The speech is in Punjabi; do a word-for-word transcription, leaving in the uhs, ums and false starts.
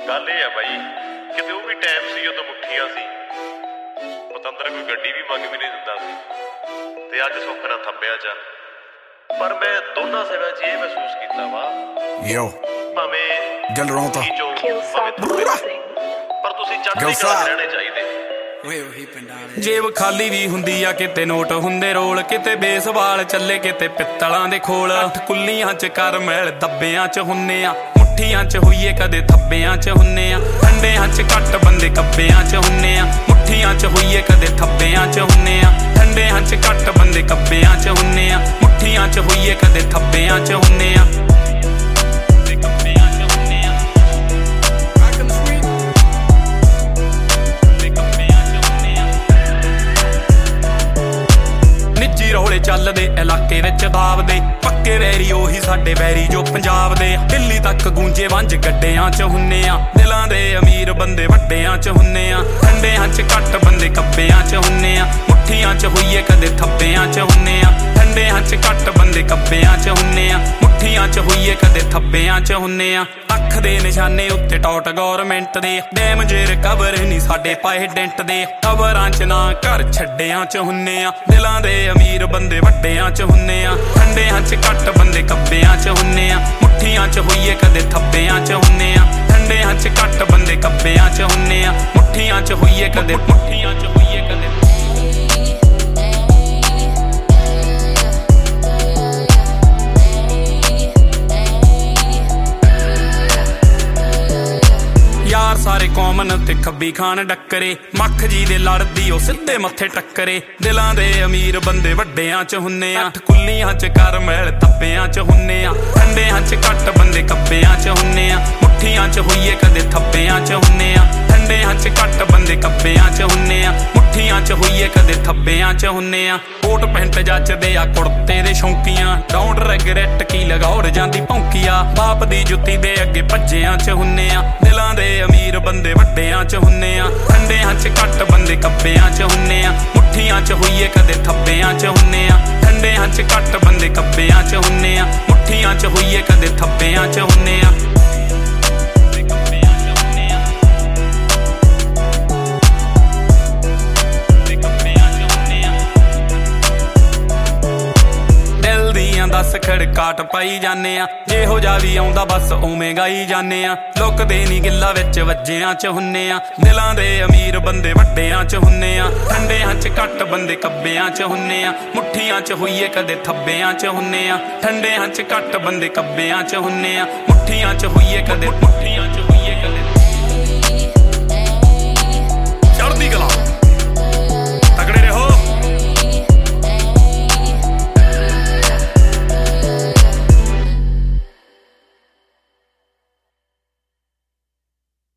ਗੱਲ ਇਹ ਆ ਬਾਈ, ਕਿਤੇ ਉਹ ਵੀ ਟਾਈਮ ਸੀ ਜਦੋਂ ਮੁੱਠੀਆਂ ਸੀ, ਪਤੰਦਰ ਕੋਈ ਗੱਡੀ ਵੀ ਮੰਗ ਵੀ ਨਹੀਂ ਦਿੰਦਾ ਸੀ, ਤੇ ਅੱਜ ਸੁੱਖ ਨਾਲ ਥੰਬਿਆ ਜਾ। ਪਰ ਮੈਂ ਦੋਨਾਂ ਸਮਿਆਂ 'ਚ ਇਹ ਮਹਿਸੂਸ ਕੀਤਾ ਵਾ, Yo, ਭਾਵੇਂ Del Ronta. ਪਰ ਤੁਸੀਂ ਚੜ੍ਹਦੀ ਕਲਾ 'ਚ ਰਹਿਣੇ ਚਾਹੀਦੇ। ਜੇਬ ਖਾਲੀ ਵੀ ਹੁੰਦੀ ਆ, ਕਿਤੇ ਨੋਟ ਹੁੰਦੇ ਰੋਲ, ਕਿਤੇ ਬੇਸਬਾਲ ਚੱਲੇ, ਕਿਤੇ ਪਿੱਤਲਾਂ ਦੇ ਖੋਲ। ਅੱਠ ਕੁੱਲੀਆਂ ਚ ਕਰ ਮੈਲ ਦੱਬਿਆਂ ਚ ਹੁੰਨੇ ਆ, ਮੁੱਠੀਆਂ ਚ ਹੋਈਏ ਕਦੇ ਥੱਬਿਆਂ ਚ ਹੁੰਨੇ ਆ। ਠੰਡਿਆਂ ਚ ਘੱਟ ਬੰਦੇ ਕੱਬਿਆਂ ਚ ਹੁੰਨੇ ਆ, ਮੁੱਠੀਆਂ ਚ ਹੋਈਏ ਕਦੇ ਥੱਬਿਆਂ ਚ ਹੁੰਨੇ ਆ। ਠੰਡਿਆਂ ਚ ਘੱਟ ਬੰਦੇ ਕੱਬਿਆਂ ਚ ਹੁੰਨੇ ਆ, ਮੁੱਠੀਆਂ ਚ ਹੋਈਏ ਕਦੇ ਥੱਬਿਆਂ ਚ ਹੁੰਨੇ ਆ। ਰੌਲੇ ਚੱਲਦੇ ਇਲਾਕੇ ਵਿੱਚ ਦਾਬਦੇ, ਪੱਕੇ ਵੈਰੀ ਉਹੀ ਸਾਡੇ ਵੈਰੀ ਜੋ ਪੰਜਾਬ ਦੇ। ਦਿੱਲੀ ਤੱਕ ਗੂੰਜੇ ਵੰਜ ਗੱਡਿਆਂ ਚ ਹੁੰਨੇ ਆ, ਦਿਲਾਂ ਦੇ ਅਮੀਰ ਬੰਦੇ ਵੱਡਿਆਂ ਚ ਹੁੰਨੇ ਆ। ਠੰਡਿਆਂ ਚ ਘੱਟ ਬੰਦੇ ਕੱਬਿਆਂ ਚ ਹੁੰਨੇ ਆ, ਮੁੱਠੀਆਂ ਚ ਹੋਈਏ ਕਦੇ ਥੱਬਿਆਂ ਚ ਹੁੰਨੇ ਆ। ਠੰਡਿਆਂ ਚ ਘੱਟ ਬੰਦੇ ਕੱਬਿਆਂ ਚ ਹੁੰਨੇ ਆ, ਮੁੱਠੀਆਂ ਚ ਹੋਈਏ ਕਦੇ ਥੱਬਿਆਂ ਚ ਹੁੰਨੇ ਆ। ਅੱਖ ਦੇ ਨਿਸ਼ਾਨੇ ਉੱਤੇ ਟੌਟ ਗੌਰਮੈਂਟ ਦੇ, ਡੈਮ ਜੇ ਰਿਕਵਰ ਨਹੀਂ ਸਾਡੇ ਪਾਏ ਡੈਂਟ ਦੇ। ਕਬਰਾਂ ਚ ਨਾ ਘਰ ਛੱਡਿਆਂ ਚ ਹੁੰਨੇ ਆ, ਦਿਲਾਂ ਦੇ ਅਮੀਰ ਬੰਦੇ ਵੱਡਿਆਂ ਚ ਹੁੰਨੇ ਆ। ਠੰਡਿਆਂ ਚ ਘੱਟ ਬੰਦੇ ਕੱਬਿਆਂ ਚ ਹੁੰਨੇ ਆ, ਮੁੱਠੀਆਂ ਚ ਹੋਈਏ ਕਦੇ ਥੱਬਿਆਂ ਚ ਹੁੰਨੇ ਆ। ਠੰਡਿਆਂ ਚ ਘੱਟ ਬੰਦੇ ਕੱਬਿਆਂ ਚ ਹੁੰਨੇ ਆ, ਮੁੱਠੀਆਂ ਚ ਹੋਈਏ ਕਦੇ ਮੁੱਠੀਆਂ ਚ ਹੋਈਏ ਕਦੇ ਯਾਰ ਸਾਰੇ ਕਾਮਨ ਤੇ ਖੱਬੀ ਖਾਨ ਡੱਕਰੇ, ਮੱਖ ਜੀ ਦੇ ਲੜਦੀ ਉਹ ਸਿੱਧੇ ਮੱਥੇ ਟੱਕਰੇ। ਦਿਲਾਂ ਦੇ ਅਮੀਰ ਬੰਦੇ ਵੱਡਿਆਂ ਚ ਹੁੰਨੇ ਆ, ਅੱਠ ਕੁੱਲੀਆਂ ਚ ਕਰ ਮੈਲ ਤੱਬਿਆਂ ਚ ਹੁੰਨੇ ਆ। ਠੰਡਿਆਂ ਚ ਘੱਟ ਬੰਦੇ ਕੱਬਿਆਂ ਚ ਹੁੰਨੇ ਆ, ਮੁੱਠੀਆਂ ਚ ਹੋਈਏ ਕਦੇ ਥੱਬਿਆਂ ਚ ਹੁੰਨੇ ਆ। ਠੰਡਿਆਂ ਚ ਘੱਟ ਬੰਦੇ ਕੱਬਿਆਂ ਚ ਹੁੰਨੇ ਆ, ਮੁੱਠੀਆਂ ਚ ਹੋਈਏ ਕਦੇ ਥੱਬਿਆਂ ਚ ਹੁੰਨੇ ਆ। ਕੋਟ ਪੈਂਟ ਜੱਚਦੇ ਆ ਕੁੜਤੇ ਦੇ ਸ਼ੌਂਕੀਆਂ, ਡੋਂਟ ਰਿਗਰੈਟ ਕੀ ਲਗਾਉਰ ਜਾਂਦੀ ਭੌਂਕੀਆ। ਬਾਪ ਦੀ ਜੁੱਤੀ ਦੇ ਅੱਗੇ ਭੱਜਿਆਂ ਚ ਹੁੰਨੇ ਆ, ਦਿਲਾਂ ਦੇ ਅਮੀਰ ਬੰਦੇ ਵੱਡਿਆਂ ਚ ਹੁੰਨੇ ਆ। ਠੰਡਿਆਂ ਚ ਘੱਟ ਬੰਦੇ ਕੱਬਿਆਂ ਚ ਹੁੰਨੇ ਆ, ਮੁੱਠੀਆਂ ਚ ਹੋਈਏ ਕਦੇ ਥੱਬਿਆਂ ਚ ਹੁੰਨੇ ਆ। ਠੰਡਿਆਂ ਚ ਘੱਟ ਬੰਦੇ ਕੱਬਿਆਂ ਚ ਹੁੰਨੇ ਆ, ਮੁੱਠੀਆਂ ਚ ਹੋਈਏ ਕਦੇ ਥੱਬਿਆਂ ਚ ਹੁੰਨੇ ਆ। ਦਸ ਖੜਕਾਟ ਪਾਈ ਜਾਂਦੇ ਆ, ਜਿਹੋ ਜਿਹਾ ਵੀ ਆਉਂਦਾ ਬਸ ਉਵੇਂ ਗਾਈ ਜਾਂਦੇ ਆ। ਲੁਕਦੇ ਨੀ ਗਿੱਲਾ ਵਿੱਚ ਵੱਜਿਆਂ ਚ ਹੁੰਨੇ ਆ, ਦਿਲਾਂ ਦੇ ਅਮੀਰ ਬੰਦੇ ਵੱਡਿਆਂ ਚ ਹੁੰਨੇ ਆ। ਠੰਡਿਆਂ ਚ ਘੱਟ ਬੰਦੇ ਕੱਬਿਆਂ ਚ ਹੁੰਨੇ ਆ, ਮੁੱਠੀਆਂ ਚ ਹੋਈਏ ਕਦੇ ਥੱਬਿਆਂ ਚ ਹੁੰਨੇ ਆ। ਠੰਡਿਆਂ ਚ ਘੱਟ ਬੰਦੇ ਕੱਬਿਆਂ ਚ ਹੁੰਨੇ ਆ, ਮੁੱਠੀਆਂ ਚ ਹੋਈਏ ਕਦੇ